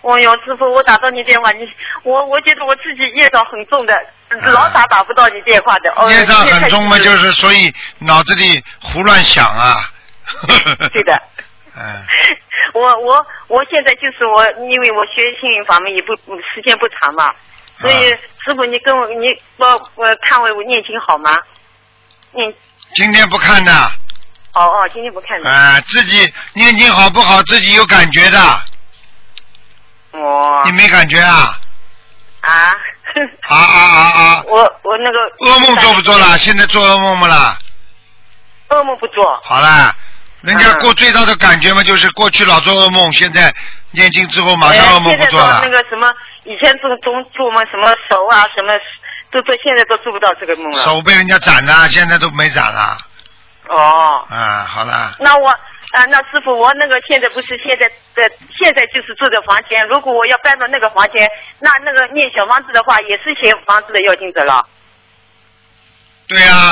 哦哟，师傅，我打到你电话，我觉得我自己业障很重的，老打不到你电话的。 业障很重嘛，就是所以脑子里胡乱想啊。 对的。 嗯。 我现在就是因为我学心灵法门也时间不长嘛，所以师傅你看我念经好吗？ 今天不看的。 哦，今天不看的。 自己念经好不好，自己有感觉的。你没感觉啊？我那个噩梦做不做了？现在做噩梦不啦？ 噩梦不做。 好啦，人家最大的感觉嘛，就是过去老做噩梦，现在念经之后马上噩梦不做了。 现在做那个什么，以前做梦什么手啊什么，现在都做不到这个梦了。 手被人家斩了，现在都没斩了。好了。 那师傅，我那个现在就是住的房间，如果我要搬到那个房间，那个念小房子的话，也是写房子的要经者了。 对呀。